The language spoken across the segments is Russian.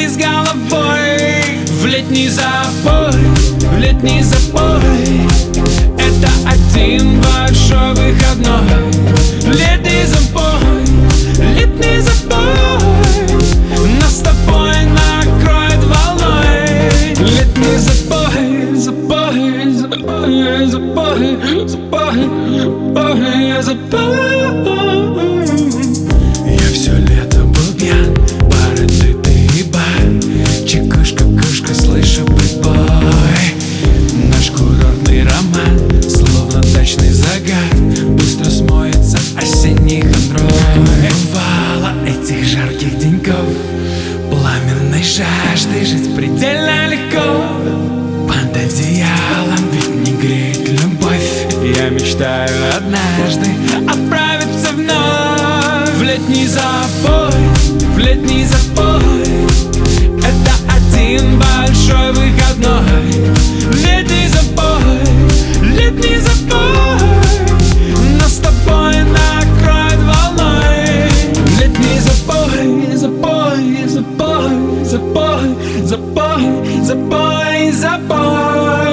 руки с головой в летний запой, в летний запой. Это один большой выходной. Летний запой, летний запой, нас с тобой накроет волной. Летний запой, запой, запой, запой, запой, запой, запой. Я все лето был пьян, бары, ты бар, чекушка, кушка, слышу бэтбой. Наш курортный роман, словно дачный загар, быстро смоется осенний хандрой. Бывало этих жарких деньков, пламенной жажды жить предельно легко. Под одеялом ведь не греет любовь. Я мечтаю однажды отправиться вновь в летний запой, в летний запой. Это один большой выходной. Летний запой, летний запой, нас с тобой накроет волной. Летний запой, запой, запой, запой, запой, запой, запой.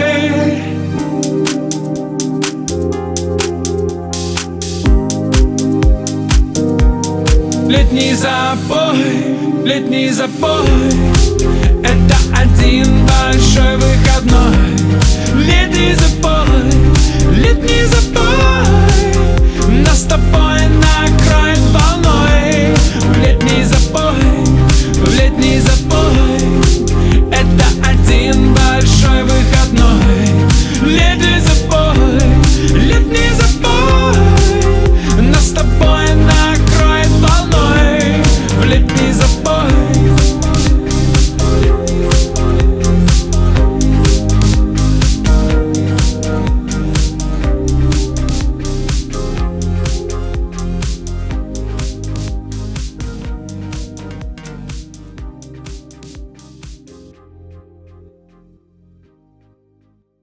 Летний запой, летний запой. Это один большой выходной. Летний запой, летний запой.